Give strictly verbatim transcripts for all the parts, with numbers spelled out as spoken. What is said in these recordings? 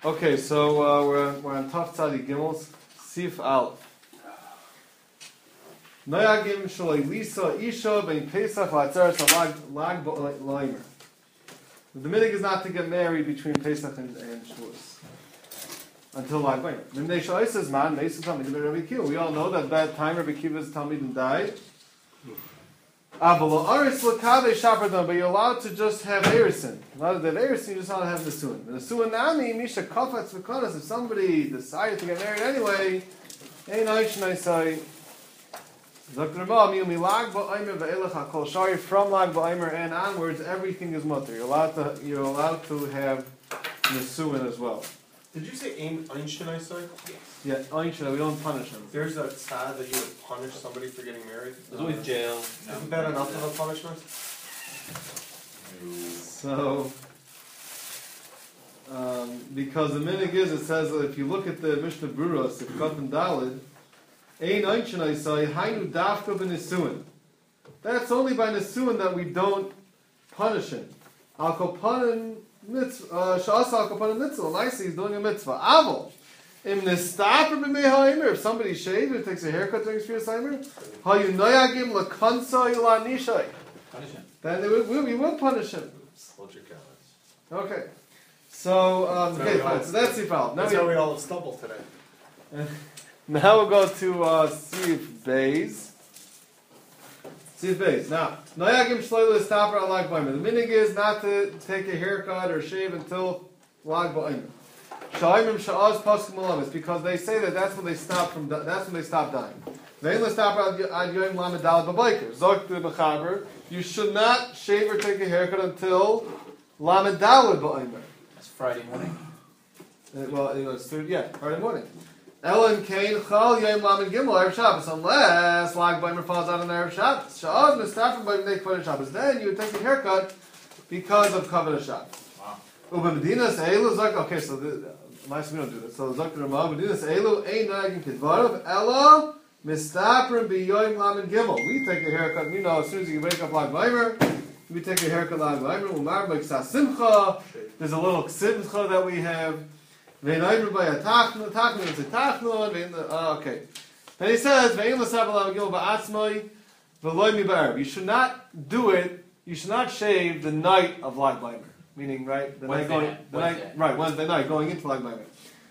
Okay, so uh, we're, we're on Taf Tzadi Gimels, Sif Aleph. Noyagim Shaloi Lisa Isha Ben Pesach Latzeres Lag Lag Laimer. The minig is not to get married between Pesach and, and Shavuos until Lag Laimer. Mimnei Shaloi says, "Man, Mesa Talmid Rabbi Kiva." We all know that that time Rabbi Kiva's Talmidim died. But you're allowed to just have Erisin. Allowed to have Erisin, you just want to have Nesuin. The Nesuin Nami, Misha Kafatz V'Konas, if somebody decided to get married anyway, Ein Aishnai Sai. Doctor Ramah, Miu Milag Ba'aymer V'Elech HaKol Shari, from Lag Ba'aymer and onwards, everything is mutter. You're allowed to, you're allowed to have Nesuin as well. Did you say Ein Aishnai Sai? Yeah, Aishnai, we don't punish them. There's a tzad that you would punish somebody for getting married? There's always jail. Isn't that enough of a punishment? So, um, because the minig is, it says that if you look at the Mishnah Bruros, if Katan Dalid, Ein Einchenai Sai, Hainu Dafka B'Nesuin. That's only by Nesuin that we don't punish him. Al Kopanim Mitzvah, Sha'asa Al Kopanim Mitzvah, nicely he's doing a mitzvah. Aval. If somebody shaves or takes a haircut during Shviras Haimer, then we, we, we will punish him. Okay. So, um, okay, fine. So that's Sif Aleph. That's how we all stumble today. Now we'll go to uh, Sif Beis. Sif Beis. Now, Noyagim Shloile Staper al Lag Ba'aymer. The minig is not to take a haircut or shave until Lag Ba'aymer. It's because they say that that's when they stop from that's when they stop dying. You should not shave or take a haircut until Lamed Daled Ba'aymer. That's Friday morning. Well, you know, it's through, yeah, Friday morning. Ellen Kane Chal Yom Lamed Gimel Erev Shabbos, unless Lag Ba'aymer falls out on Erev Shabbos. Sha'az Mistafim Ba'aymer Kavod Shabbos. Then you would take a haircut because of Kavod Shabbos. Wow. Okay, so the, nice we don't do that. So Zakir Ramah, Medinas Elu Ein Nagin Kidvarav Ella Mistaprim B'Yoyim Lamed Gimel. We take a haircut. We know as soon as you wake up Lag Ba'aymer, we take a haircut Lag Ba'aymer. Umar B'Ksas Simcha. There's a little Simcha that we have. Ve'Naymer B'Yatachnu Tachnu It's a Tachnu. Okay. Then he says Ve'In L'Sav Lamed Gimel Ba'atzmai V'Loy Mi Ba'Erev. You should not do it. You should not shave the night of Lag Ba'aymer. Meaning, right, the night going, the night, right, Wednesday night going into Lag Ba'aymer.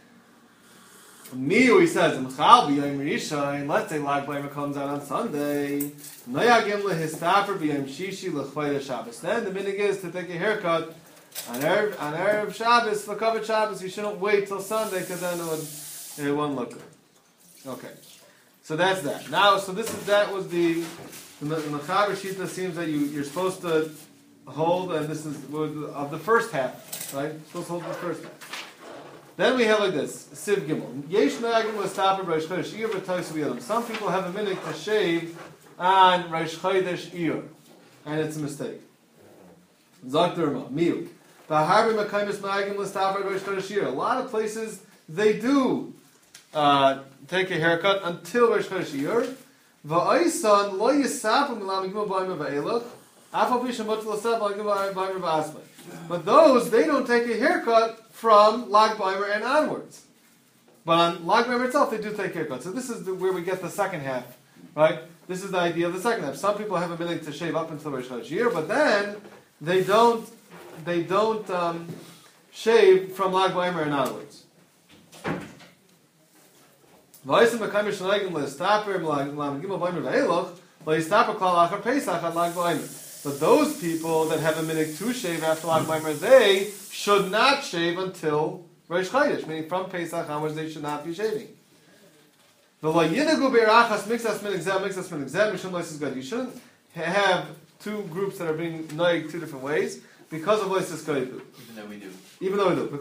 Miu, he says, M'chal b'yom Rishon. Let's say Lag Ba'aymer comes out on Sunday. Noyagim lehistaper b'yom Shishi l'chvayda Shabbos. Then the minig is to take a haircut on Erev on Erev Shabbos, l'kavod Shabbos. You shouldn't wait till Sunday because then it would it won't look good. Okay, so that's that. Now, so this is that was the the Mechaber Shita seems that you you're supposed to hold, and this is of the first half, right? Supposed to hold the first half. Then we have like this, Siv Gimel. Yesh Nagim L'Staper Rosh Chodesh Iyar V'Tois V'Yadam. Some people have a minute to shave on Rosh Chodesh Iyar, and it's a mistake. Zok Derma, Miuk. V'Harbi Mekaymis Nagim L'Staper Rosh Chodesh Iyar. A lot of places they do uh, take a haircut until Rosh Chodesh Iyar. V'Oisan Lo Yisapim L'Lam Gimel B'Aymer V'Elach. But those, they don't take a haircut from Lag Ba'aymer and onwards. But on Lag Ba'aymer itself, they do take a haircut. So this is the, where we get the second half, right? This is the idea of the second half. Some people have a ability to shave up until Rosh Chodesh Iyar, but then they don't, they don't um, shave from Lag Ba'aymer and onwards. But those people that have a minute to shave after Lag Ba'aymer, they should not shave until Rosh Chodesh, meaning from Pesach onwards they should not be shaving. You shouldn't have two groups that are being noig two different ways because of Loisis Koidu. Even though we do. Even though we do.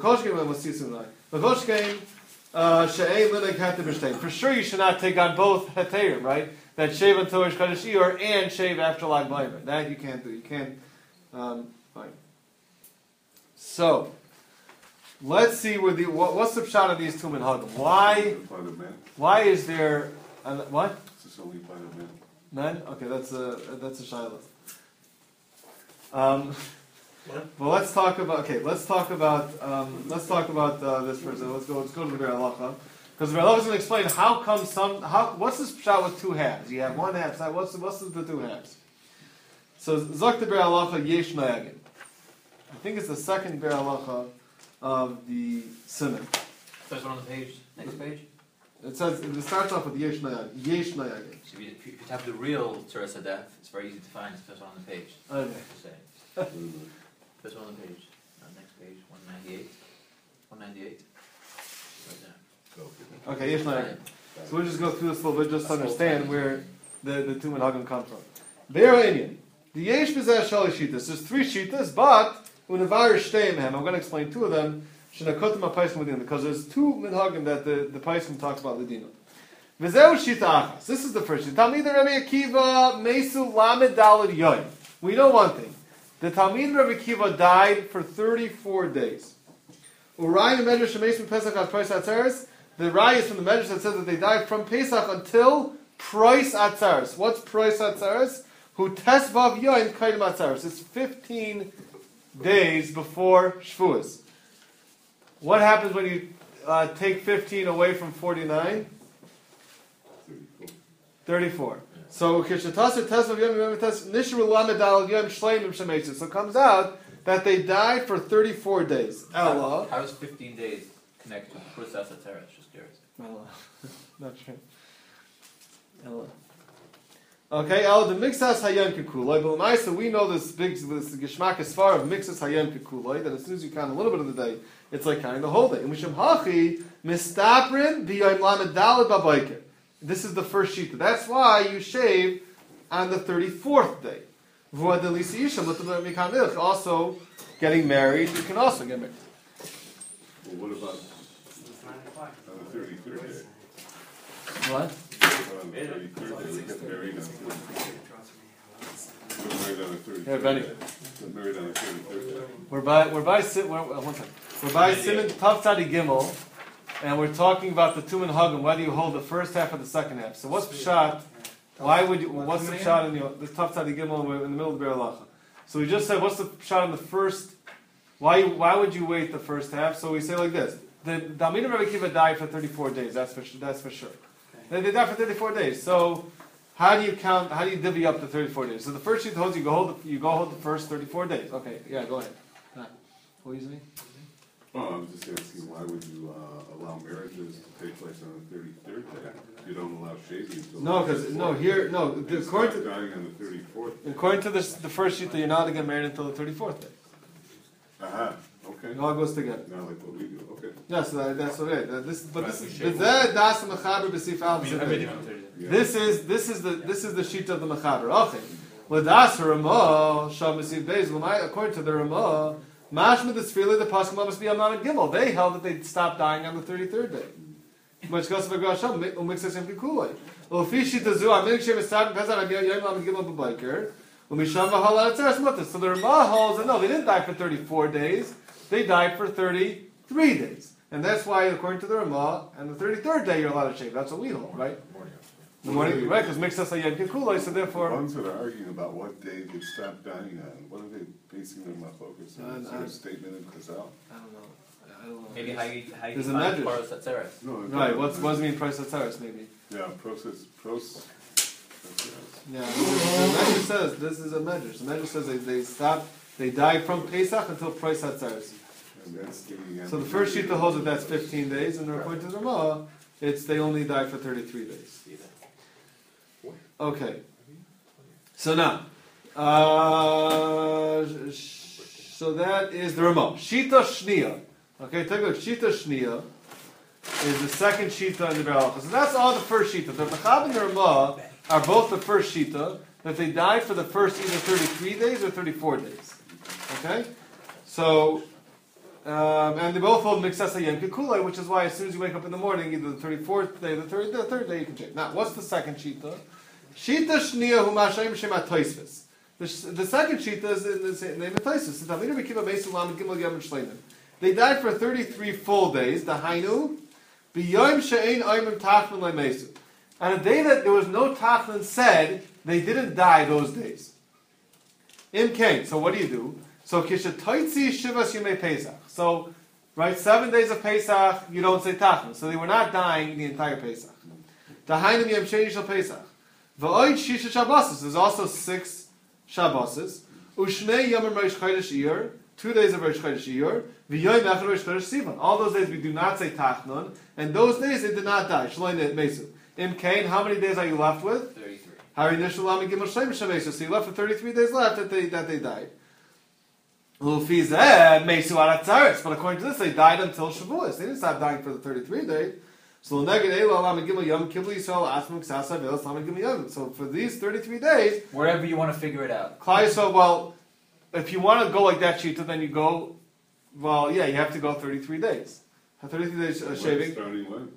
For sure you should not take on both heterim, right? That shave until Rosh Chodesh Iyar and shave after Lag Ba'aymer. That you can't do. You can't. Um, fine. So, let's see where the what, what's the pshat of these two minhagim. Why? Why is there uh, what? It's only by the men. Men? Okay, that's a that's a shiloh. Um, Well, let's talk about okay. Let's talk about um, let's talk about uh, this for a second. Let's go. Let's go to the Be'er Halacha because the Be'er Halacha is going to explain how come some how what's this shot with two halves? You have one half. So what's the, what's the, the two halves? So Zok the Be'er Halacha Yesh Nayagin. I think it's the second Be'er Halacha of the Simon. First one on the page, next page. It says it starts off with Yesh Nayagin. Yesh Nayagin. So if you, if you have the real Tzuras Hadaf, it's very easy to find. It's the first one on the page. Okay. Just saying. First one on the page. Uh, next page, one ninety-eight. one ninety-eight. Right there. Okay, Yesh Nayagin. So we'll just go through this a little bit just to understand where the, the two Menhagim come from. Be'er Inyan. The Yesh B'zeh Shalish Shitas. There's three Shitas, but Unavar Shteim Hem. I'm going to explain two of them. Shinakotim HaPaiskim Ladina. Because there's two Menhagim that the, the Paiskim talks about Ladina. V'zeu Shita Achas. This is the first Shita. Talmid Rabbi Akiva Mesu Lamed Daled Yoyim. We know one thing. The Talmid Rabbi Akiva died for thirty-four days. Urayin Medrash Shemesim Pesach at Price Atzeres. The Rai is from the Medrash that says that they died from Pesach until Price Atzeres. What's Price Atzeres? Who Tesvav Yoyim Kaidim Atzeres. It's fifteen days before Shavuos. What happens when you uh, take fifteen away from forty-nine? thirty-four. So Kishatasar Tesvav Yoyim Nishru Lamed Al Yoyim Shleimim Shemesim. So it comes out that they died for thirty-four days. Ella. How is fifteen days connected to Tzuras Hadaf? Just curious. Ella. Not true. Ella. Okay, Ella, the Mixas Hayam Kikuloi. But Lamaisa, we know this big, this Geshmak as far of Mixas Hayam Kikuloi, that as soon as you count a little bit of the day, it's like counting the whole day. And Misham Hachi, Mistaprin, B'yoim Lamed Daled Babayker. This is the first sheet. That's why you shave on the thirty-fourth day. Also, getting married, you can also get married. Well, what about on the thirty-third day? What? On the thirty-third day, we get married on the thirty-third. We're married on the thirty-third Here, Benny. day. We're married on the thirty-third day. We're by we're by Sim- we're, uh, one second. We're by Simon Tav Tzadi Gimel, and we're talking about the two Menhagim. Whether you hold the first half or the second half. So what's Pshat? Why would you? What's the Pshat in the this Tav Tzadi Gimel? We're in the middle of the Be'er Halacha. So we just said what's the Pshat in the first? Why why would you wait the first half? So we say like this: the Talmid Rabbi Akiva died for thirty-four days. That's for that's for sure. They, they died for thirty-four days. So how do you count? How do you divvy up the thirty-four days? So the first sheet holds you go hold the, you go hold the first thirty-four days. Okay, yeah, go ahead. Ah, what were you saying? Oh, I was just asking, why would you uh, allow marriages to take place on the thirty-third day? You don't allow shaving until No, because no here no You according start to dying on the thirty-fourth day. according to this the first sheet that you're not to get married until the thirty-fourth day. Aha, okay. It all goes together. Not like what we do, okay. Yeah, so that, that's what it is. This but this is Right, we but that- that's the mechaber b'sif al b'sif. Everything on thirty days. Yeah. This is this is the this is the sheet of the mechaber. Okay, l'das Ramah sham b'sif beis. According to the Ramah, mashma the tzfila the pasuk must be on Mount Gimel. They held that they'd stop dying on the thirty-third day. Which goes to the Grasham umixas him kikulay. Well, fishi tazu aminik shem estab pezar abiyah yom Mount Gimel b'biker. Umisham v'halal atzeres mutas. So the Ramah holds that no, they didn't die for thirty-four days. They died for thirty-three days. And that's why, according to the Ramah, and the thirty-third day you're allowed to shave. That's what we hold, right? The morning, right? Because mixas hayam kikulay. So The therefore, ones that are arguing about what day they stop dying on, what are they basing their focus on? Is Uh, there I- a statement in Chazal? I don't know. I don't know. Maybe how you how you There's a define medrash. Tzuras Hadaf. No, it- Right. What's what does it mean? Price atzeres maybe. Yeah, process, process. Yeah. The medrash says this is a medrash. The medrash says they, they stop. They die from Pesach until price atzeres. And that's the. So the first sheet that holds it that's fifteen days, and according to the Ramah, it's they only die for thirty-three days. Okay. So now, uh, sh- so that is the Ramah. Shita Shnia. Okay, take a look. Shita Shnia is the second Shita in the Be'er Halacha. So that's all the first Shita. The Mechab and the Ramah are both the first Shita, that they died for the first either thirty-three days or thirty-four days. Okay? So, um, and they both hold Mixas Hayam Kikulai, which is why as soon as you wake up in the morning, either the thirty-fourth day, the third, the third day, you can shave. Now, what's the second Shita? Shita Shnia Hu Mashayim Shema Toisvis. The sh- the second Shita is in the same name of Toisvis. The Talmid Rabbi Akiva Mesu Lamed Gimel Yom Shleinim. They died for thirty-three full days. The Hainu B'Yom She'ein Oimim Tachlin Le'Mesu. On a day that there was no Tachlin said, they didn't die those days. In Cain. So what do you do? So Kishatoitzi Shivas Yumei Pesach. So, right, seven days of Pesach, you don't say Tachlis. So they were not dying the entire Pesach. Tahainim Yom Sheni Shel Pesach. V'oid Shisha Shabbos. There's also six Shabboses. Ushnei Yomim Rosh Chodesh Iyar. Two days of Rosh Chodesh Iyar. V'yoyim Echad Rosh Chodesh Sivan. All those days we do not say Tachnun. And those days they did not die. Shaloi Mesu. Im Kain, how many days are you left with? thirty-three. Hari Nishalam Gimel Shem Shamesu. So you left with thirty-three days left that they that they died. Lufizeh Mesu Aratzaris. But according to this, they died until Shavuos. They didn't stop dying for the thirty-three days. So neged Elo Alam Gimel Yom Kibbutz Yisrael Asmuk Sasa Velos Alam Gimel Yom. So for these thirty-three days, Wherever you want to figure it out. Klai so well, if you want to go like that Shita, then you go. Well, yeah, you have to go thirty-three days. thirty-three days uh, When, shaving. starting when?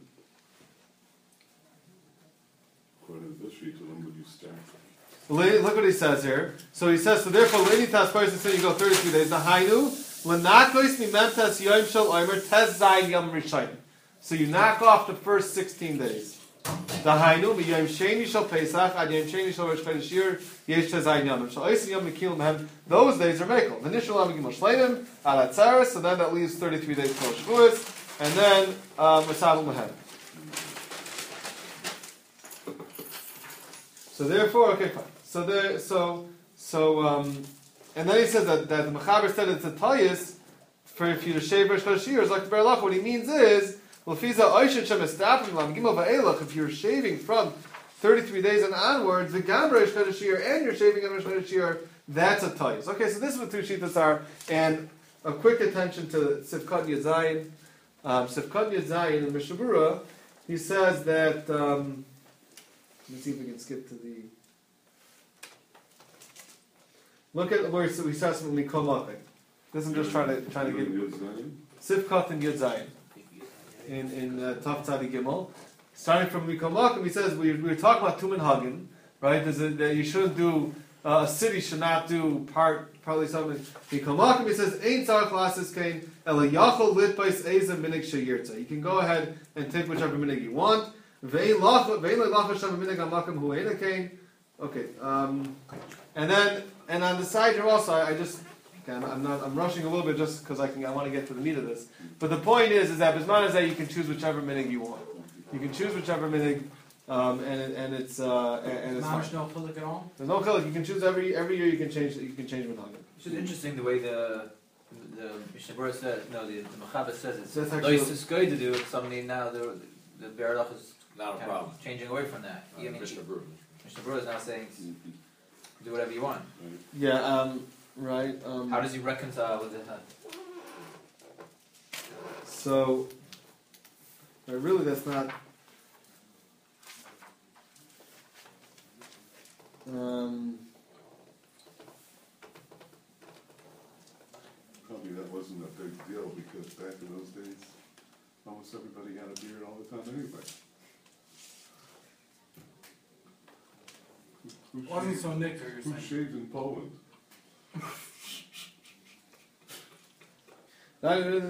According to this sheet, when would you start? Look what he says here. So he says, so therefore, Lady Tasparis said you go thirty-three days. Nahainu, Lanakos Mimemtas Yom Shel Omer Tez Zayin Yom Rishayim. So you knock off the first sixteen days. Dahainu, Yom Sheni Shel Pesach, Ad Yom Sheni Shel Rosh Chodesh Iyar, Yesh Tez Zayin Yom. Shel Oisim Yom Mekil Mehem. Those days are Mekel. The Nishal Am Gimel Shleinim, Al Atzaris, so then that leaves thirty-three days for Shavuos, and then Masabel Mehem. So therefore, okay, fine. So there, so so um, and then he says that, that the Mechaber said it's a tayis for if you to shave Rosh Chodesh Iyar. Like the Berlach, what he means is, if you're shaving from thirty-three days and onwards, the Gam Rosh Chodesh Iyar, and you're shaving on Rosh Chodesh Iyar, that's a tayis. Okay, so this is what two shitas are, and a quick attention to Sifkat Yazayin. Um, Sifkat Yazayin in Mishabura, he says that. Um, Let's see if we can skip to the. Look at where so we saw some Mikom Achim. This I'm just trying to trying to get Sifkat and Yud Zayin in in uh, Tav Tzadi Gimel. Starting from Mikom Achim, he says we we were talking about Tumen Hagim, right? There's a, that you shouldn't do uh, a city should not do part partly something. Mikom Achim, he says Ein Tzarich Lasis Kain Ela Yachol Litbais Eza Minig Sheyirtza. You can go ahead and take whichever minig you want. Okay, um, and then and on the side here also, I, I just okay, I'm, I'm not I'm rushing a little bit just because I can I want to get to the meat of this. But the point is, is that Bisman is that you can choose whichever minig you want. You can choose whichever minig, um, and it, and it's uh, and, and it's Mamish no chilik at all. There's no chilik. You can choose every every year. You can change you can change minhagim. It's just interesting the way the the Mishnah Berurah says. No, the, the Mechaber says it's That's nice actually- to sky to do. Somebody now the the Berurah is Not a kind problem. of changing away from that. Uh, I mean, Mishnah Berurah. Mishnah Berurah is now saying do whatever you want. Yeah. Um, right. Um, How does he reconcile with it? So, but really, that's not. Um, Probably that wasn't a big deal because back in those days, almost everybody had a beard all the time anyway. Who, who Wasn't shaved- so nectar, you're Who saying. shaved in Poland? The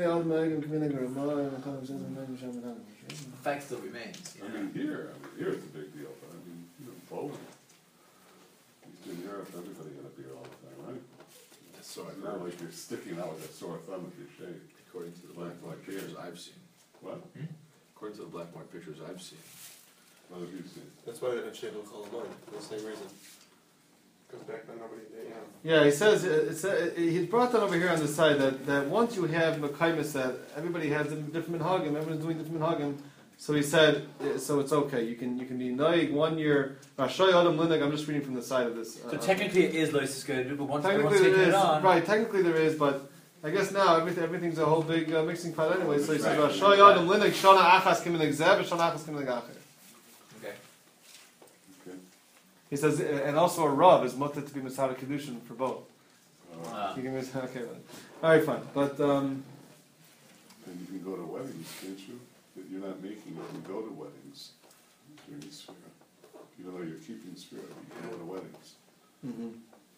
fact still remains. I mean, here, I mean, here it's a big deal, but I mean, you know, Poland. Eastern Europe, everybody had a beard all the time, right? So It's not like you're sticking out with a sore thumb if you shave. according to the black and white pictures I've seen. What? According to the black and white pictures I've seen. What have you seen? That's why they didn't shave with Cholamoid, for the same reason. Because back then nobody, they, you know. Yeah, he says it's uh, he brought that over here on the side that, that once you have Mekaimis that everybody has a different minhagim, everyone's doing different minhagim. So he said, uh, so it's okay. You can you can be noig one year. Rashay Adam Lindig. I'm just reading from the side of this. Uh, So technically, it is lois good, but once everyone's technically taking there it is on, right. Technically there is, but I guess now everything everything's a whole big uh, mixing pot anyway. So he says Right. Rashay Adam Lindig Shana Achas Kimin Egzeb Shana Achas Kimin Egacher. okay. Okay. He says, uh, and also a rav is mutter to be Masada Kedushin for both. Uh, Uh, You can miss, okay, then. All right, fine. But um, and you can go to weddings, can't you? If you're not making it, you go to weddings during the sphere. Even though you're keeping spirit, you can go to weddings. mhm.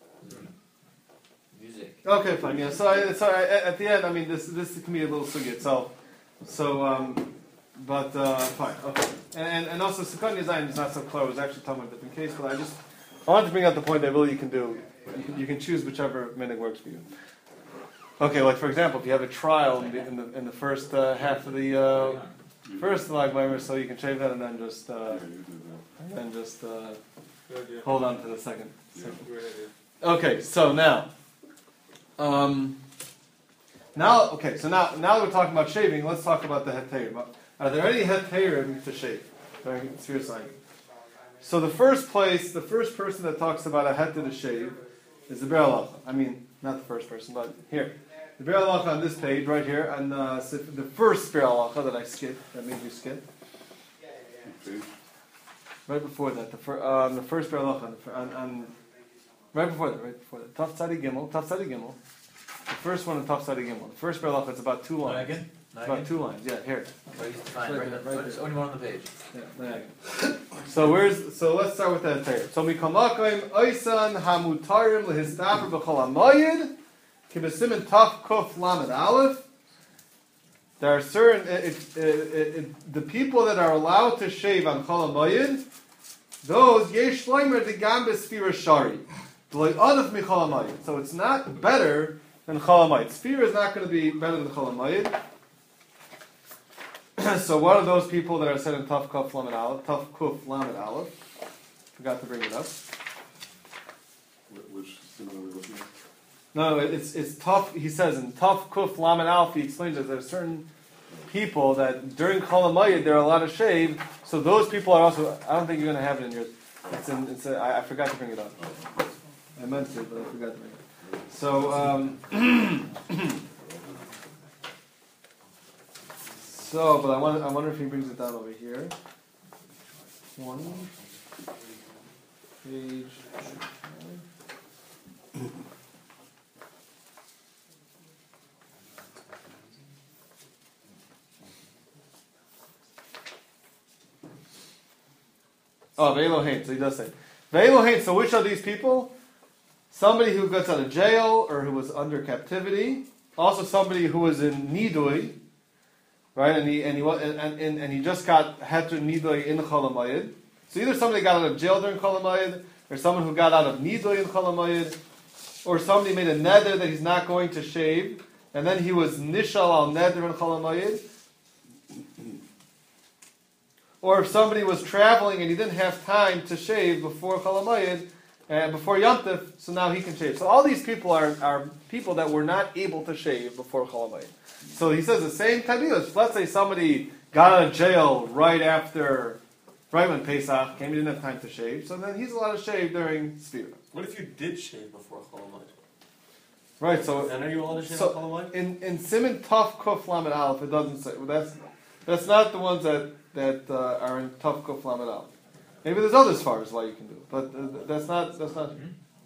music. Okay, fine. Yeah. So, I, so I, at the end, I mean, this this can be a little sugya. So, so um, but uh, fine. Okay. And and, and also Sukkot Yazayin is not so clear. It was actually talking about a different case, but I just I wanted to bring out the point that really you can do. You can, you can choose whichever minig works for you. Okay, like for example, if you have a trial in the in the, in the first uh, half of the uh, first lag bleimer, so you can shave that and then just uh, Yeah, you do that. and then just uh, Good idea. hold on to the second. Yeah. Great idea. Okay, so now, um, now okay, so now now that we're talking about shaving, let's talk about the heterim. Are there any heterim to shave during sphere signing? So the first place, the first person that talks about a heter to shave is the Be'er Halacha. I mean, not the first person, but here. The Be'er Halacha on this page, right here, and uh, so the first Be'er Halacha that I skipped, that made you skip, Okay. right before that, the, fir- um, the first Be'er Halacha, on, the fir- on, on, right before that, right before that, Taf Tzadi Gimel, Taf Tzadi Gimel, the first one in Taf Tzadi Gimel, the first Be'er Halacha, it's about two Not lines. again? Not It's about again? two lines, yeah, here. Right, it's fine, Right right, there, right, right There's there. only one on the page. Yeah, there you go. So where's so let's start with that heter. So mikamakim oisan hamutarim lehistaper b'chol hamayid kibesimin taf kuf lamed aleph. There are certain it, it, it, it, the people that are allowed to shave on chol hamayid. Those yesh shloimer degam b'sfira shari d'loy adaf michol hamayid. So it's not better than chol hamayid. Sfira is not going to be better than chol hamayid. So what are those people that are said in Taf Kuf Lamed Aleph? Taf Kuf Lamed Aleph. Forgot to bring it up. Wh- Which thing are we looking at? No, it's it's tough. He says in Taf Kuf Lamed Aleph, he explains that there are certain people that during Chol HaMoed they're allowed to shave. So those people are also. I don't think you're going to have it in yours. It's in. It's a, I, I forgot to bring it up. I meant to, but I forgot to bring it. So. Um, So, but I wonder, I wonder if he brings it down over here. One page. Oh, Ve'elohein. So he does say Ve'elohein. So which are these people? Somebody who gets out of jail or who was under captivity. Also, somebody who was in nidui. Right, and he and he wa- and, and, and he just got heter nidoy in Chol HaMoed. So either somebody got out of jail during Chol HaMoed, or someone who got out of nidoy in Chol HaMoed, or somebody made a neder that he's not going to shave, and then he was nishal al neder in Chol HaMoed. Or if somebody was traveling and he didn't have time to shave before Chol HaMoed, and before Yom Tov, so now he can shave. So all these people are, are people that were not able to shave before Chol HaMoed. So he says the same tabios. Let's say somebody got out of jail right after, right when Pesach came, he didn't have time to shave, so then he's allowed to shave during Sfira. What if you did shave before Chol HaMoed? Right, so And are you allowed to shave So- on Chol HaMoed? in, in Siman Tuf Kuf Lamed Aleph, it doesn't say, well, that's, that's not the ones that, that uh, are in Tuf Kuf Lamed Aleph. Maybe there's other svars why you can do it, but uh, that's not, that's not,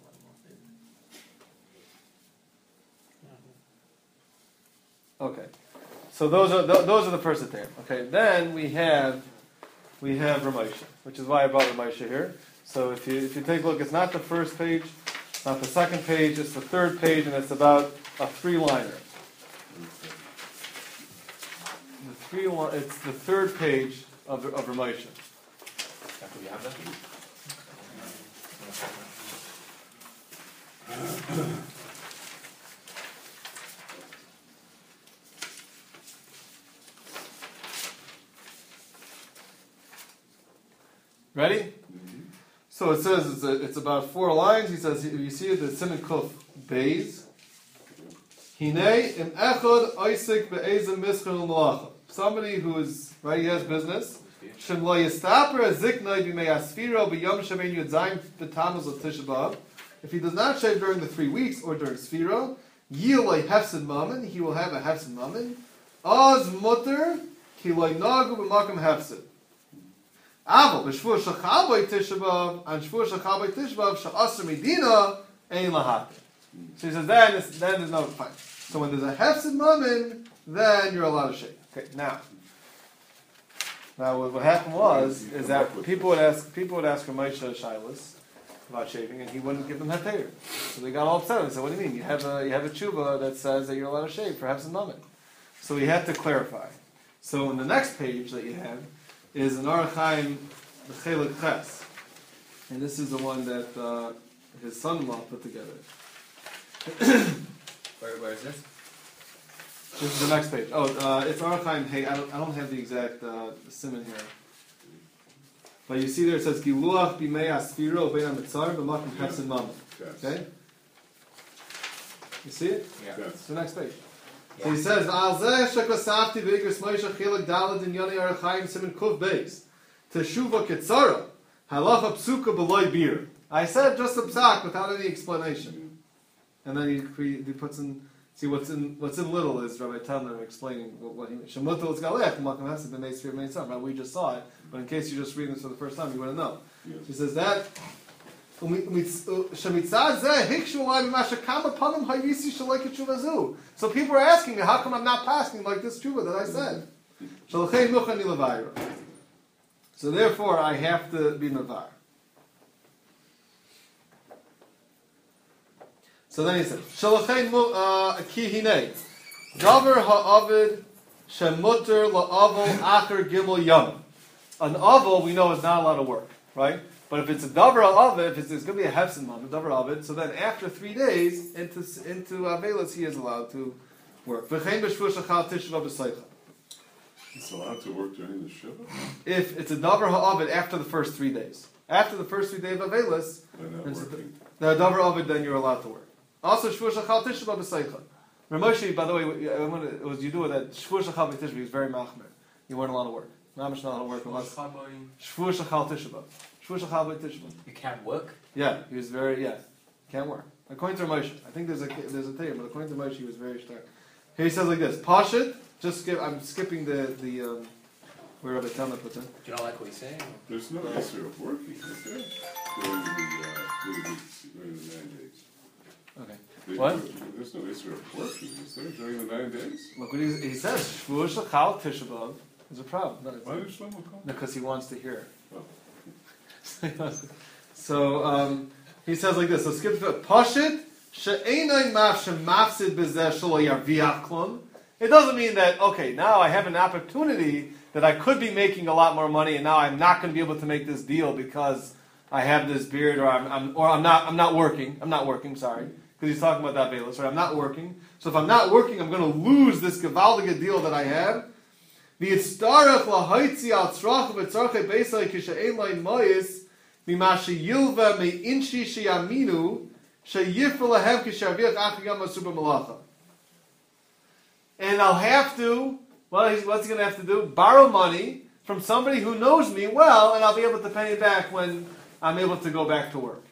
okay. So those are th- those are the first heter. Okay, then we have we have Ramosha, which is why I brought Ramosha here. So if you if you take a look, it's not the first page, it's not the second page, it's the third page, and it's about a three liner. The three li- it's the third page of of Ramosha. After we have that? Ready? So it says it's, a, it's about four lines. He says you see it, the Siman Kuf Beis. Hinei im echad oisik be'ezem mischel malacha. Somebody who is right, he has business. Shem lo yistaper ziknai b'mei asfiro b'yom shemein yudzayim b'tamuz of Tisha B'av. If he does not shave during the three weeks or during Sfira, yil lo hefsid mammon, he will have a hefsid mammon. Oz mutter ki lo nagu b'makom hefsid. Aval b'shvur shachaboy Tisha B'av and shvur shachaboy Tisha B'av she'asr medina ein lahat. So he says then, it's, then there's no fine. So when there's a hefsid mammon, then you're allowed to shave. Okay, now. Now what, what happened was is that people would ask people would ask Ramosha Shilas about shaving, and he wouldn't give them heter. So they got all upset and said, "What do you mean? You have a you have a tshuva that says that you're allowed to shave for hefsid mammon." So he had to clarify. So in the next page that you have is an Orach Chaim the Chelik Ches, and this is the one that uh, his son-in-law put together. Where, where is this? This is the next page. Oh, uh, it's Arachaim. Hey, I don't, I don't have the exact uh, simon here. But you see there it says Giluach b'mei asfiro bein hamitzar b'makom hefsin mama. Yes. Okay? You see it? Yeah. Yes. It's the next page. So he says, Al zeh shekosafti b'ikris Moshe chilek daled in yoni Arachaim simin kuv beis. Teshuva ketzara. Halacha psuka b'loy bir. I said just a psak without any explanation. And then he, cre- he puts in, see what's in what's in little is Rabbi Talner explaining what, what he Shemutel is galech b'makom hefsin b'mei sfir b'mei tzar. Right? We just saw it, but in case you're just reading this for the first time, you want to know. Yes. He says that shemitzad zeh hikshu alai b'masha kama panim hayisi shaloi k'tshuva zu. So people are asking me, how come I'm not passing like this tshuva that I said? Shalchei nuchani levayra. So therefore, I have to be mevar. So then he says, Shalachei ki hinei davar ha'avid shemuter la'avel acher gimel yom. An avel we know is not allowed to work, right? But if it's a davar ha'avid, if it's, it's going to be a hefsin mom, a davar ha'avid, so then after three days into into avelis he is allowed to work. V'chein b'shvuah shachal tishva b'seicha. It's allowed to work during the Shiva? If it's a davar ha'avid after the first three days, after the first three days of avelis, They're not It's- working. the davar ha'avid, then you're allowed to work. Also, shvuah shachal tishva b'seicha. Ramoshi, by the way, I want to, it was you do with that shvuah shachal b'tishva. He was very machmer. You weren't allowed to work. Not much not allowed to work unless shvuah shachal tishva. Shvuah shachal b'tishva. You can't work? Yeah, he was very yeah. Can't work. According to Moshe, I think there's a there's a thing, but according to Moshe, he was very strict. Here he says like this: Pashit. Just skip. I'm skipping the the um, where Rabbi Talmud puts in. Do you not like what he's saying? There's no issue of working, is there? During the, uh, during the, during the nine days. Okay. They- What? There's no issue of working, is there, during the nine days? Look what he, he says. Shvuah shachal tisha b'av is a problem. No, it's Why not. did Shlomo come? Because he wants to hear. Oh. So um, he says like this. So skip to Pashit she'einayin maf shemafsid b'zeh shelo yarviach klum. It doesn't mean that okay, now I have an opportunity that I could be making a lot more money, and now I'm not going to be able to make this deal because I have this beard, or I'm, I'm or I'm not I'm not working. I'm not working. Sorry, because he's talking about that Bayless. Right? I'm not working. So if I'm not working, I'm going to lose this gewaldige deal that I have. The itzarech lahaitzi al tzrach v'tzarchei beisai kishe'ein lain mayis mimashi yilva meinshi sheyaminu sheyifra lahem kisharviach ach yom asuba malacha. And I'll have to, well, he's, what's he going to have to do? Borrow money from somebody who knows me well, and I'll be able to pay it back when I'm able to go back to work.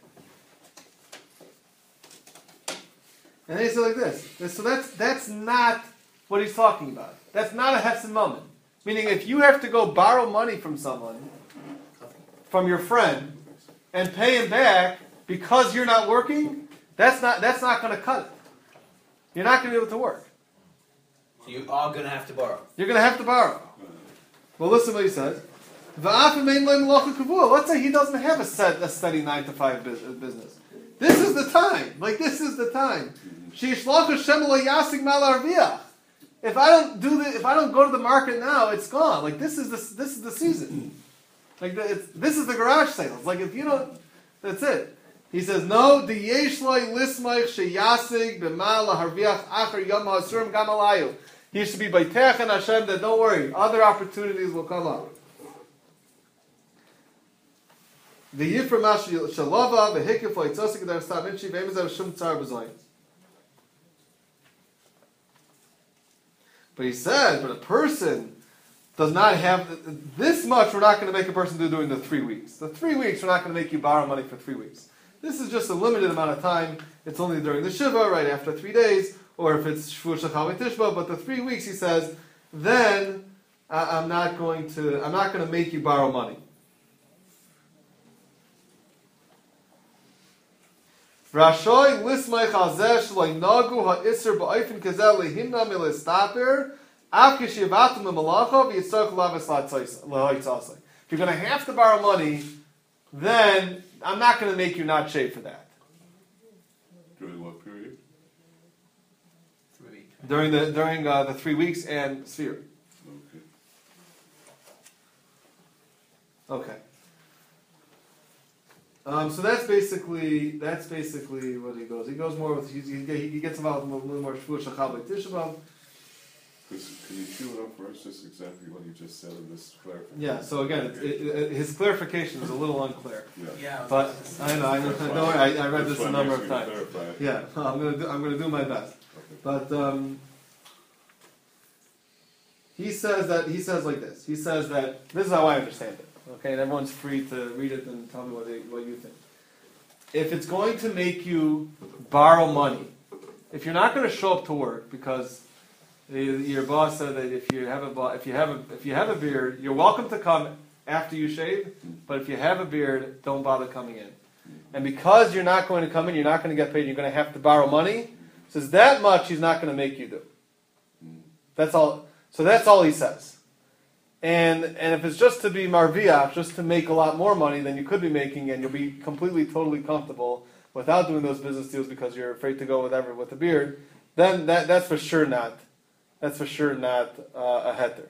And then he said like this. So that's that's not what he's talking about. That's not a hefsin moment. Meaning if you have to go borrow money from someone, from your friend, and pay him back because you're not working, that's not that's not going to cut it. You're not going to be able to work. So you are going to have to borrow. You're going to have to borrow. Well, listen what he says. Let's say he doesn't have a set, a steady nine to five business. This is the time. Like this is the time. If I don't do the, if I don't go to the market now, it's gone. Like this is the this is the season. Like the, it's, this is the garage sales. Like if you don't, that's it. He says no. The yeshloi lismaich sheyasig b'mal harviach acher yom ha'asurim gam alayu. He should be Baitech and Hashem that don't worry, other opportunities will come up. The Yifra Mash Shalava, the Hikif, Leitzosik, and Stam Inchi, Vemezav Shum Tsar B'Zoyin. But he said, but a person does not have this much. We're not going to make a person do during the three weeks. The three weeks, we're not going to make you borrow money for three weeks. This is just a limited amount of time. It's only during the Shiva, right after three days. Or if it's Shvuah Shachal Tishba, but the three weeks, he says, then I, I'm not going to, I'm not going to make you borrow money. Rashoy lismay chazesh leinagu ha'isr ba'ifin kazel lehimna milistaper af kishivatum malacha v'yitzarch lavis la'itzasai. If you're going to have to borrow money, then I'm not going to make you not shave for that. During what period? Three. During the during uh, the three weeks and sphere. Okay. Okay. Um, so that's basically that's basically what he goes. He goes more with he, he, he gets involved with a little more shvuah shachal b'tisha b'av. This- Can you cue it up for us, just exactly what you just said in this clarification? Yeah. So again, it, it, it, his clarification is a little unclear. Yeah. Yeah. But I know, I know. Don't worry. I, I read That's this a why number I'm of asking you times. to clarify it. Yeah, I'm gonna do, I'm gonna do my best. Okay. But um, he says that he says like this. He says that this is how I understand it. Okay, and everyone's free to read it and tell me what they, what you think. If it's going to make you borrow money, if you're not going to show up to work because the, your boss said that if you have a bo- if you have a if you have a beard, you're welcome to come after you shave. But if you have a beard, don't bother coming in. And because you're not going to come in, you're not going to get paid. You're going to have to borrow money. Says that much he's not going to make you do. That's all. So that's all he says. And and if it's just to be marviach, just to make a lot more money than you could be making, and you'll be completely, totally comfortable without doing those business deals because you're afraid to go with ever with a beard, then that that's for sure not. That's for sure not uh, a heter.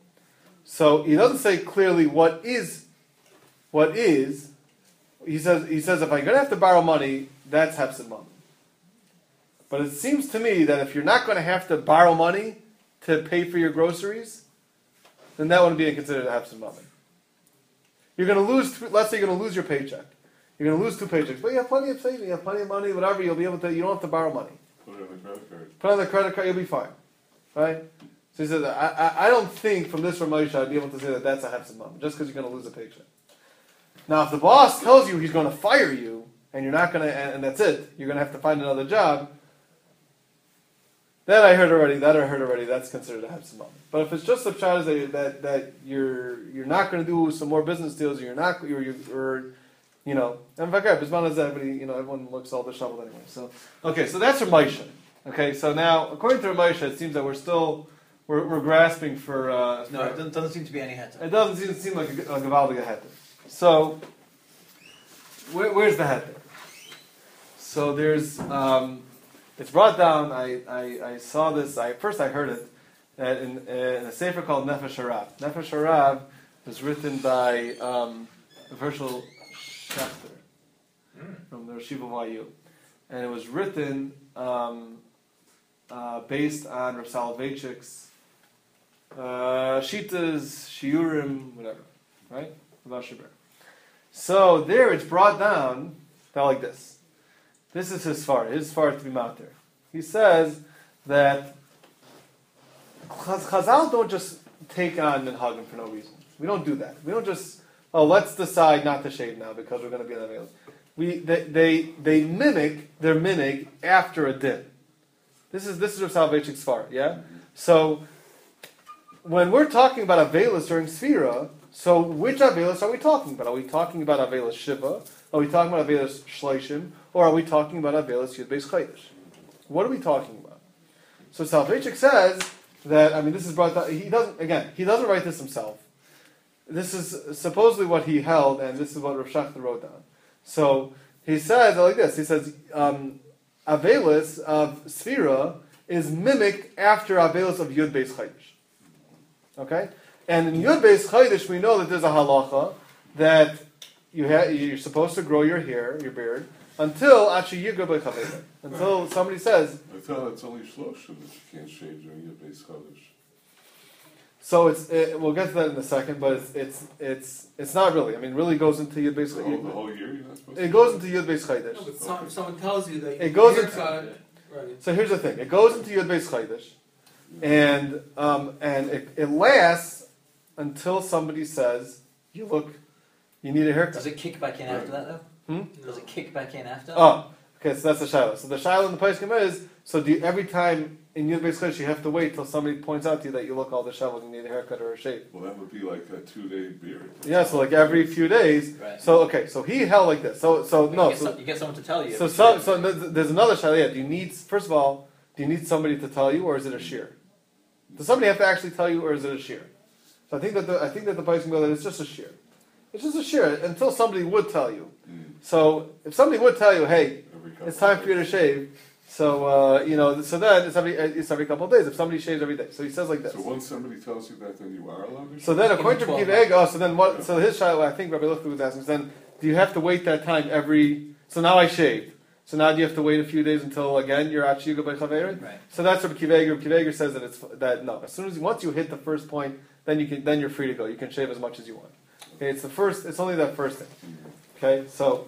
So he doesn't say clearly what is, what is. He says he says if I'm going to have to borrow money, that's hefsed money. But it seems to me that if you're not going to have to borrow money to pay for your groceries, then that wouldn't be considered a hefsed money. You're going to lose. Let's say you're going to lose your paycheck. You're going to lose two paychecks, but you have plenty of savings. You have plenty of money. Whatever, you'll be able to. You don't have to borrow money. Put it on the credit card. Put it on the credit card. You'll be fine, right? So he says, I, I, I don't think from this Ramosha I'd be able to say that that's a hefsed money just because you're going to lose a paycheck. Now, if the boss tells you he's going to fire you and you're not going to, and, and that's it, you're going to have to find another job. That I heard already. That I heard already. That's considered a hefsed money. But if it's just a child that that that you're you're not going to do some more business deals, or you're not, you're, you're or, you know, and okay, Bisman is everybody, you know, everyone looks all disheveled anyway. So okay, so that's Ramosha. Okay, so now according to Ramosha, it seems that we're still we're, we're grasping for. Uh, No, it doesn't, doesn't seem to be any heter. It doesn't seem, seem like a, a Gavaldiga heter. So where, where's the heter? So there's. Um, It's brought down. I, I, I saw this. I first I heard it uh, in, uh, in a sefer called Nefesh Harav. Nefesh Harav was written by um, Herschel Schachter from the Yeshiva Y U, and it was written um, uh, based on Rav Soloveitchik's uh, shitas, shiurim, whatever, right? About Shabbat. So there, it's brought down. Now like this. This is his svara, his svara to be matir. He says that Chazal don't just take on minhagim for no reason. We don't do that. We don't just, oh, let's decide not to shave now because we're going to be unavailable. We they they, they mimic their minig after a din. This is this is Rav Soloveitchik's svara, yeah. So when we're talking about avelis during Sfira, so which avelis are we talking about? Are we talking about avelis shiva? Are we talking about avelis shleishim? Or are we talking about avelis yud beis chodesh? What are we talking about? So Soloveitchik says that, I mean, this is brought down, he doesn't, again, he doesn't write this himself. This is supposedly what he held, and this is what Rav Schachter wrote down. So he says like this, he says, um, avelis of Sfira is mimicked after avelis of yud beis chodesh. Okay? And in yud beis chodesh we know that there's a halacha that you ha- you're supposed to grow your hair, your beard, until actually you go by chaveda. Until somebody says. I thought it's only shloshim that you can't shave during your base chodesh. So it's it, we'll get to that in a second, but it's it's it's it's not really. I mean, it really goes into yud beis The whole, the chodesh. whole year you're not supposed It to? goes into yud beis No, chodesh. but some, if someone tells you that It you goes your into- haircut, right. So here's the thing: it goes into yud beis chodesh, and um and it, it lasts until somebody says you look, you need a haircut. Does it kick back in after that though? Hmm? Does it kick back in after? Oh, okay, so that's the shiloh. So the shiloh in the Paiskim is, so do you, every time in Yud Beis Chodesh you have to wait till somebody points out to you that you look all disheveled and you need a haircut or a shave. Well, that would be like a two-day beard. Yeah, so like every few days. Right. So, okay, so he held like this. So, so You no, get so, some- you get someone to tell you. so, so, so th- there's another shiloh. Yeah, do you need, first of all, do you need somebody to tell you or is it a shear? Does somebody have to actually tell you or is it a shear? So I think that the, I think that the Paiskim go that it's just a shear. It's just a shear until somebody would tell you. Mm. So if somebody would tell you, hey, Every couple it's time of for you to days. shave. So uh, you know, so then it's every it's every couple of days. If somebody shaves every day, so he says like this. So once somebody tells you that, then you are allowed to So shave? then, according to Give him Kiva twelve Ego, so then what? So his child, I think Rabbi Lifter was asking, is then do you have to wait that time every? So now I shaved. So now do you have to wait a few days until again you're at Shiga by Chaveri? Right. So that's what Kiveger. Kiveger says that it's that no. As soon as once you hit the first point, then you can then you're free to go. You can shave as much as you want. Okay, it's the first. It's only that first thing. Okay, so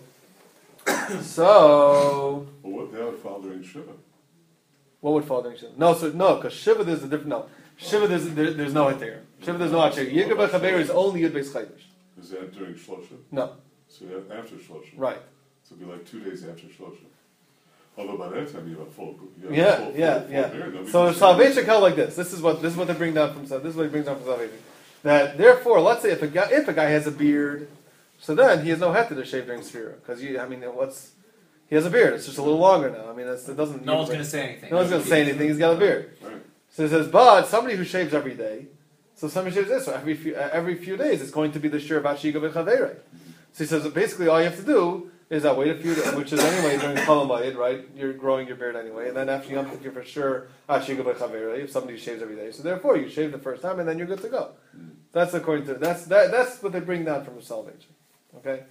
so Well, what that would fall during Shiva? what would fall during Shiva? No, so no, because Shiva there's a different no. Shiva there's there, there's no hit there. Shiva there's no Achir. Yiga by Chaveri is only Yud Beis Chaydish. Is that during Shlosha? No, So that after Shlosha? right. So it'd be like two days after Shlosha. Although by that time you have a full, you have a Yeah, full, yeah, full, full yeah. beard. Nobody So can say salvation held like this. This is what this is what they bring down from this is what he brings down from salvation. That therefore, let's say if a guy if a guy has a beard, so then he has no heter to shave during Sphira because you I mean what's he has a beard. It's just a little longer now. I mean it's, it doesn't. No one's going to say anything. No one's going to say anything. He's got a beard. Right. So he says, but somebody who shaves every day. So somebody shaves this. So every few uh, every few days it's going to be the shir of Ashiga v'Chaveri. So he says that basically all you have to do is uh, wait a few days, which is anyway during Chol Hamoed, right? You're growing your beard anyway, and then after Yom Kippur, you're for sure Ashiga v'Chaveri if somebody shaves every day. So therefore, you shave the first time, and then you're good to go. That's according to that's that that's what they bring down from the salvation. Okay.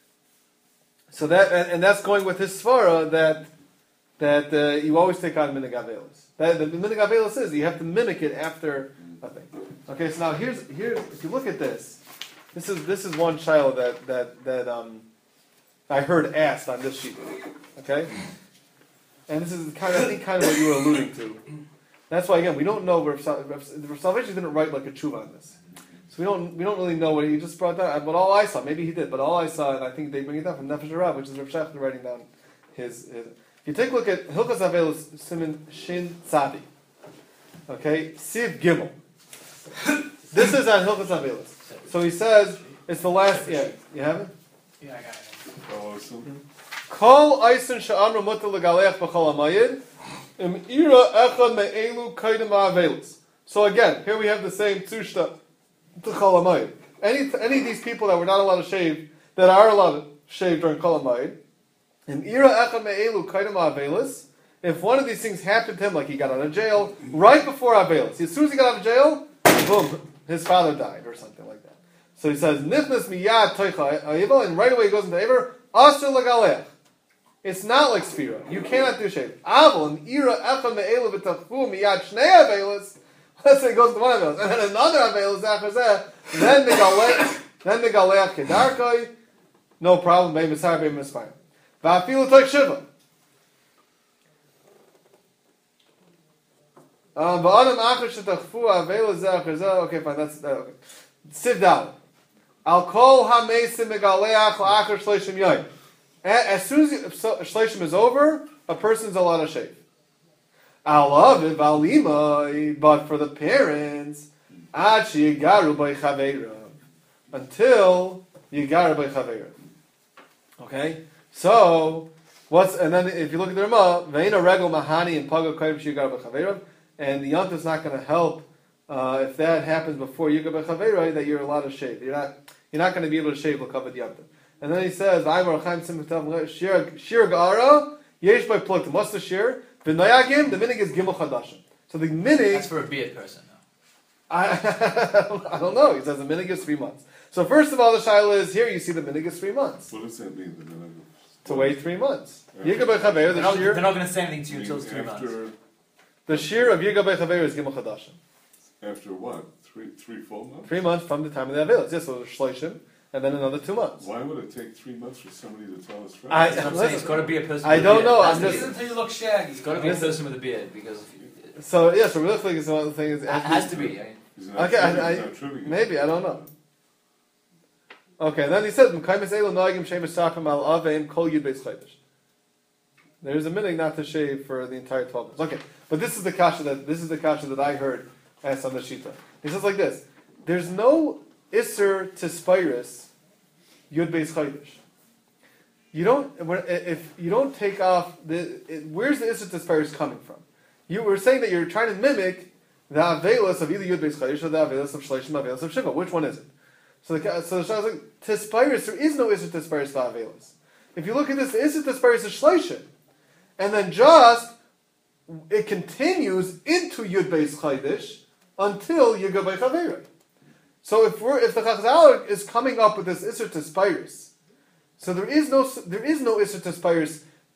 So that and, and that's going with his svara that that uh, you always take on minig avelis. That the minig avelis is you have to mimic it after a thing. Okay. So now here's here's if you look at this, this is this is one child that that that um. I heard asked on this sheet, okay, and this is kind of I think kind of what you were alluding to. That's why again we don't know where Rav Salvation didn't write like a tshuva on this, so we don't we don't really know what he just brought down. But all I saw, maybe he did, but all I saw, and I think they bring it down from Nefesh Rav, which is Rav Shachar writing down his. his if you take a look at Hilchos Avelos Siman Shin Tzadi, okay, Siv Gimel. This is on Hilchos Avelos. So he says it's the last. Yeah, you have it. Yeah, I got it. Oh, awesome. Kol Eisen Sha'amra Mutter Legaleach B'Chol HaMayid Im Ira Echad Me'elu Kaidem Ha'avelis. So again, here we have the same Tzushta to Chol HaMayid. Any any of these people that were not allowed to shave, that are allowed to shave during Chol HaMayid, Im Ira Echad Me'elu Kaidem Ha'avelis, if one of these things happened to him, like he got out of jail, right before Avelis, as soon as he got out of jail, boom, his father died or something like that. So he says, Nichnas miyad toicha ha'ivol, and right away he goes into Aver, Asher legalech. It's not like Sphira. You cannot do shave. Avol, and ira echad me'elu v'tachfu miyad shnei avelis, let's say he goes to one avelis, and then another avelis after that, then the galech, then the galech kedarkoi, no problem, be'im misar, be'im mispayim. Va'afilu toich shiva. Um, Va'adam achar shetachfu avelis zeh achar. Okay, fine, that's, uh, okay. Siv down. Al kol ha-meisim megaleach la'achar shleishim yoyim. As soon as shleishim is over, a person's allowed to shave. Al aviv alima, but for the parents, ad sheyigaru by chaveirav, until yigaru by chaveirav. Okay, so what's and then if you look at the Rama, ve'ina regel mahani and paga kaim sheyigaru by chaveirav, and the yontif is not going to help. Uh, if that happens before Yiga B'Chaveirah, that you're allowed to shave. You're not you're not going to be able to shave l'kavod yavta. And then he says, "V'aymer Chaim Simutav Shir Shir Ga'ara Yesh by Pluktim." What's the shir? V'noyagim. The minig is Gimel Chadashim. So the minig. That's for a beard person, though. I I don't know. He says the minig is three months. So first of all, the shaila is here. You see the minig is three months. What does that mean? The minute To wait three months. After- Yiga B'Chaveirah. They're The not, they're shir. not going to say anything to you until it's three after, months. The shir of Yiga B'Chaveirah is Gimel Chadashim. After what? Three three full months? Three months from the time of the Avelis. Yes, so Shleishim, and then another two months. Why would it take three months for somebody to tell us? I- That's what I'm saying. It's got to be a person. I with a don't beard. know, That's I'm the just- reason until you look shaggy. It's got to be a Listen. person with a beard because So yeah, so really is one of the things. it has to be. I mean, He's not Okay, trimming, I- he's I- not trimming it. Maybe I don't know. Okay, then he says, "M'kaimis elu noagim shemesh safim al aveim kol yud beis chaydish." There's a minute not to shave for the entire twelve months. Okay, but this is the kasha that this is the kasha that I heard asked on the shita. He says like this: there's no iser to spirus yud beis chaydish. You don't when- if you don't take off the it, where's the iser to spirus coming from? You were saying that you're trying to mimic the avelos of either yud beis chaydish or the avelos of shleishim, avelos of shiva. Which one is it? So the so the shah is like tispirus. There is no iser tispirus to avelos. If you look at this, the iser tispirus is shleishim, and then just it continues into yud beis chaydish until yiga by chaveira. So if we're if the Chazal is coming up with this iser tispirus, so there is no there is no iser tispirus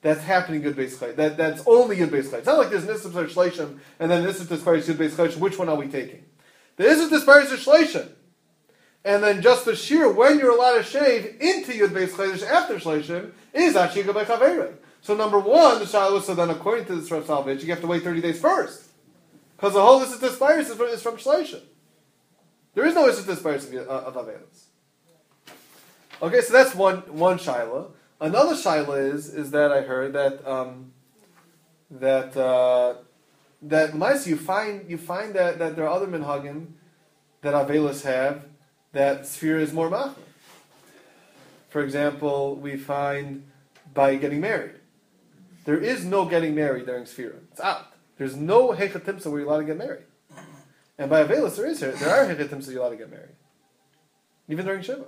that's happening Yud Beis Chai. That that's only Yud Beis Chai. It's not like there's Nissim Tzar Shleishim and then Nissim Tisparis Yud Beis Chai. Which one are we taking? There is a Tisparis Shleishim, and then just the shear when you're allowed to shave into Yud Beis Chai after Shleishim is actually Yud Beis Chaveirei. So number one, the shaila was so then according to this Rav Salvage, you have to wait thirty days first, because the whole Nissim Tisparis is from, is from Shleishim. There is no Nissim Tisparis of, of Avelis. Okay, so that's one one shaila. Another shaila is is that I heard that um, that uh, that mice you find you find that, that there are other minhagim that Avelis have that sphere is more machmir. For example, we find by getting married. There is no getting married during Sphira. It's out. There's no hechatimsa where you're allowed to get married. And by Avelis, there is here. There are hechatimsa you're allowed to get married. Even during Shiva.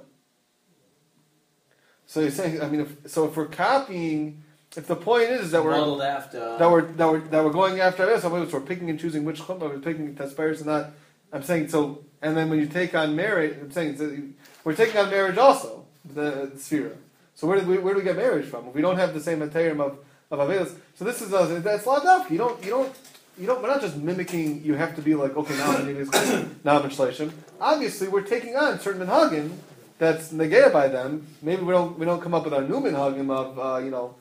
So you're saying, I mean, if, so if we're copying, if the point is that we're Modeled after. that we're that we're that we're going after Avelis, so we're picking and choosing which chumrah, we're picking Tasparis and not. I'm saying so. And then when you take on marriage, I'm saying so we're taking on marriage also, the, the Sphira. So where do we where do we get marriage from? If we don't have the same materium of of Avelis. So this is a, that's lot of you don't you don't you don't we're not just mimicking. You have to be like okay now I'm in now I'm in Shleishim. Obviously we're taking on certain minhagim that's negaya by them. Maybe we don't we don't come up with our new minhagim of uh, you know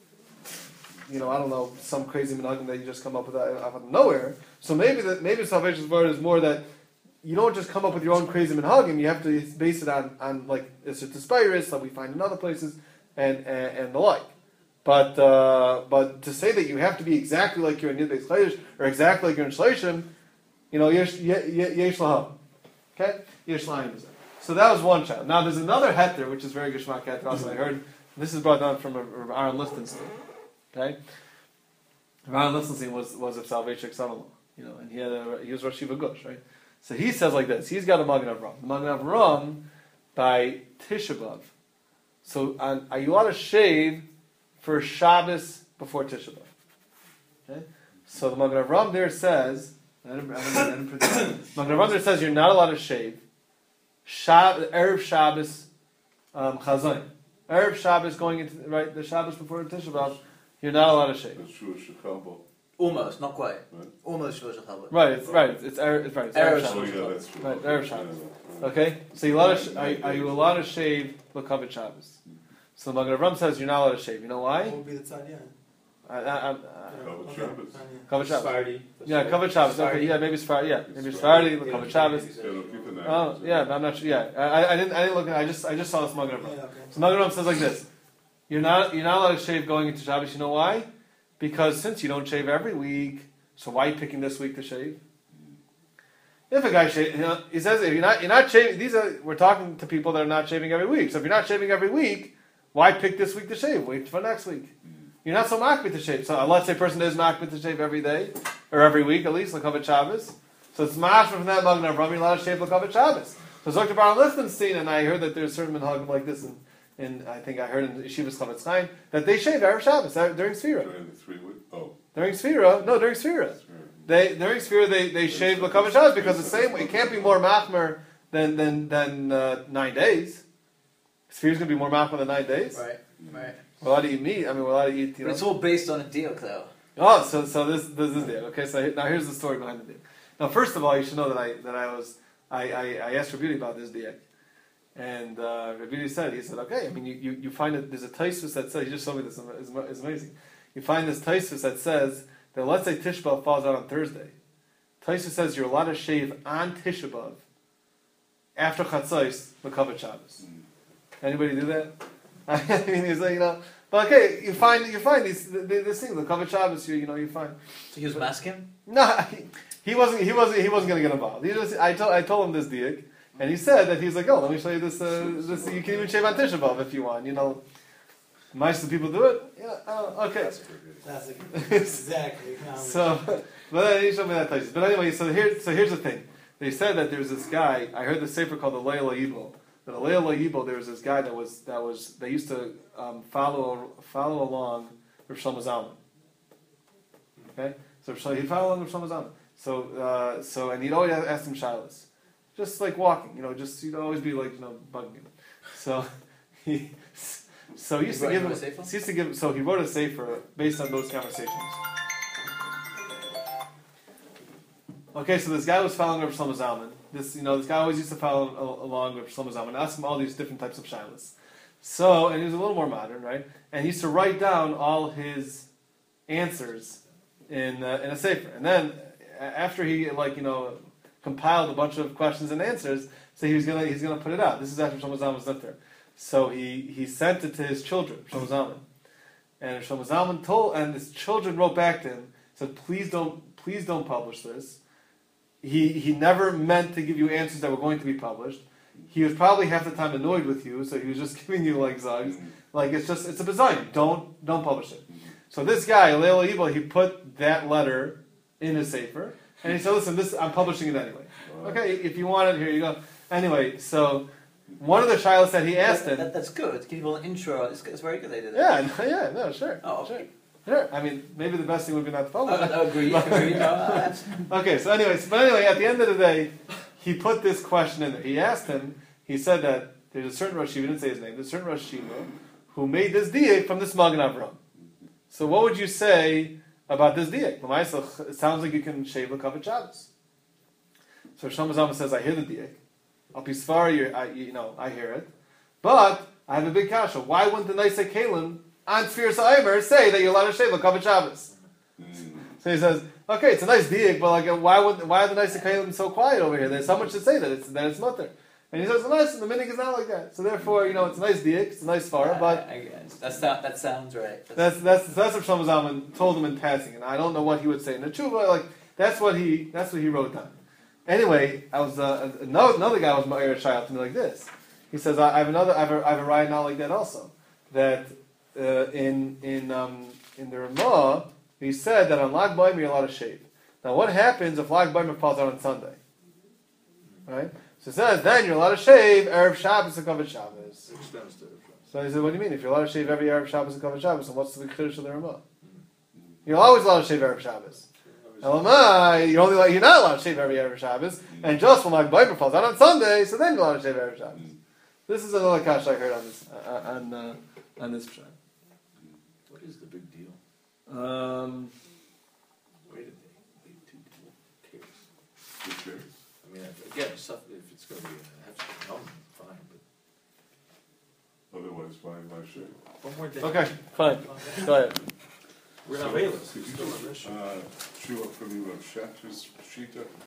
you know I don't know some crazy minhagim that you just come up with out of nowhere. So maybe that maybe Salvation's word is more that you don't just come up with your own crazy minhagim. You have to base it on on like it's a Tispairis that we find in other places and and, and the like. But uh, but to say that you have to be exactly like you're in Yud Beis Chodesh or exactly like you're in Shleishim, you know, yesh yesh laham, okay, yesh laham. So that was one child. Now there's another heter which is very geshmak heter. Also, I heard this is brought down from Aaron Lichtenstein. Okay, Aaron Lichtenstein was was of Salvation son-in-law, you know, and he had a, he was Rosh Yeshiva Gush, right? So he says like this. He's got a Magen Avraham. The Magen Avraham by Tisha B'av. So on, are you allowed to shave for Shabbos before Tisha B'av? Okay, so the Magen Avraham there says, I didn't, I didn't, I didn't predict. Magen Avraham there says you're not allowed to shave Shab, Erev Shabbos um, Chazon. Erev Shabbos going into right the Shabbos before Tisha B'av, you're not allowed to shave. That's true, Chicago. Almost, not quite. Right. Almost Shlosh Chabad. Right, it's right. It's, it's Erev. It's right. It's Erev Erev Oh, Shabbos. yeah, that's true. Right, Erev Shabbos. Yeah. Okay, so you allowed to sh- are, are you allowed to shave L'Kavod Shabbos? So the Magen Avraham says you're not allowed to shave. You know why? What would be the tzadiyah? I, I, I, Kavod Shabbos. Kavod Shabbos. Sephardi. Yeah, Kavod Shabbos. Okay, yeah, maybe Sephardi. Yeah, maybe Sephardi. Kavod Shabbos. Yeah, don't keep an eye Oh, on it. yeah, but I'm not sure. Yeah, I, I didn't. I didn't look. At, I just, I just saw this Magen Yeah, Avraham. okay. So Magen Avraham says like this: You're not, you're not allowed to shave going into Shabbos. You know why? Because since you don't shave every week, so why are you picking this week to shave? If a guy shaves, you know, he says if you're not, you're not shaving. These are we're talking to people that are not shaving every week. So if you're not shaving every week, why pick this week to shave? Wait for next week. You're not so makbid to shave. So let's say a person is makbid to shave every day or every week at least, L'Kavod Shabbos. So it's mashma from that Magen Avraham. You're allowed to shave L'Kavod Shabbos. So Doctor Baron Lichtenstein and I heard that there's certain minhagim like this, and in, I think I heard in Yeshivas Chavetz Chaim that they shave Erev Shabbos uh, during Sphira. During the three week, oh. During Sphira, no, during Sphira. They during Sphira they, they shave L'Kavod Shabbos because the same way it can't be more machmer than than than uh, nine days. Sphira's gonna be more machmer than nine days. Right, right. We're allowed to eat meat. I mean, we're allowed to eat. You But know. it's all based on a deal, though. Oh, so so this this is it. Okay, so now here's the story behind the deal. Now, first of all, you should know that I that I was I I, I asked Rabbi about this deal, and uh, Rabbi said he said okay. I mean, you, you, you find that there's a Tosfos that says he just showed me this. It's, it's amazing. You find this Tosfos that says that let's say Tisha B'av falls out on Thursday. Tosfos says you're allowed to shave on Tisha B'av after Chatzos L'Kavod Shabbos. Anybody do that? I mean, he's like you know. But okay, you find you find these this thing, the L'Kavod Shabbos. You you know you find. So he was masking? No, he, he wasn't. He wasn't. He wasn't going to get involved. He just. I told. I told him this diak, and he said that he's like, oh, let me show you this. Uh, this you can even shave on Tisha B'av if you want. You know, most of the people do it. Yeah. Oh, okay. That's a, exactly. No, So, but then he showed me that touches. But anyway, so here, so here's the thing. They said that there's this guy. I heard the sefer called the Leil Yibel. That the Leil Yibel, there was this guy that was that was they used to um, follow follow along Rav Shlomo Zalman. Okay, so he followed along Rav Shlomo Zalman. So uh, so and he'd always ask him shilas, just like walking, you know, just he'd always be like you know bugging him. So he So he used He to wrote- give he him. wrote a sefer? He used to give. So he wrote a sefer based on those conversations. Okay, so this guy was following Rav Shlomo Zalman. This, you know, this guy always used to follow al- along with Shlomo Zalman, ask him all these different types of shilas. So, and he was a little more modern, right? And he used to write down all his answers in uh, in a sefer. And then a- after he, like, you know, compiled a bunch of questions and answers, so he was gonna he's gonna put it out. This is after Shlomo Zalman was left there. So he he sent it to his children, Shlomo Zalman, and Shlomo Zalman told, and his children wrote back to him, said, "Please don't, please don't publish this." He he never meant to give you answers that were going to be published. He was probably half the time annoyed with you, so he was just giving you like zugs. Like it's just it's a bizarre. Don't don't publish it. So this guy, Leil Evil, he put that letter in his sefer, and he said, "Listen, this I'm publishing it anyway. Okay, if you want it, here you go." Anyway, so one of the shilas that he asked that, him, that, that's good. Give people an intro. It's, it's very good they did it. yeah, no, yeah, no, sure, Oh, sure, okay. sure. I mean, maybe the best thing would be not to I, publish it. I agree. I agree. No, I- Okay, so anyways, but anyway, at the end of the day, he put this question in there. He asked him, he said that there's a certain Rosh Shiva, he didn't say his name, there's a certain Rosh Shiva who made this diak from this Magen Avraham. So what would you say about this diak? L'maisa, it sounds like you can shave the Kavod Shabbos. So Shlomo Zalman says, I hear the diak. Al Pisfar, you, I, you know, I hear it. But I have a big kasha. Why wouldn't the Naisei Kalim on Tfir Sa'imer say that you're allowed to shave the Kavod Shabbos? So he says, okay, it's a nice diak, but like, why would why are the nice Kalim so quiet over here? There's someone should say that it's that it's mutter. And he says, the nice, the minig is not like that. So therefore, you know, it's a nice diak, it's a nice far, but I, I guess. That's not, that sounds right. that's that's that's what Shlomo Zalman told him in passing, and I don't know what he would say in the tshuva. Like that's what he that's what he wrote down. Anyway, I was uh, another, another guy was Ma'ir Shai to me like this. He says, I, I have another, I have a, I have a ride now like that also. That uh, in in um, in the Ramah, he said that on Lag B'Omer you're allowed to shave. Now, what happens if Lag B'Omer falls out on Sunday? Right. So it says then you're allowed to shave Erev Shabbos and Kavod Shabbos. Extends to. So he said, what do you mean? If you're allowed to shave every Erev Shabbos and Kavod Shabbos, then what's the Kiddush of the Ramah? You're always allowed to shave Erev Shabbos. Elamai, you're only you're not allowed to shave every Erev Shabbos, and just when Lag B'Omer falls out on Sunday, so then you're allowed to shave Erev Shabbos. This is another kash I heard on this uh, on uh, on this pshat. What is the big deal? Um, Why did they leave two people? Who cares? Who cares? I mean, if- again, stuff, if it's gonna be, have to be known, fine, but. Otherwise, why, why should? One more thing. okay, fine. Go ahead. We're not Bayless, we're still on this. Uh, Shua from you of Shatter's Shita.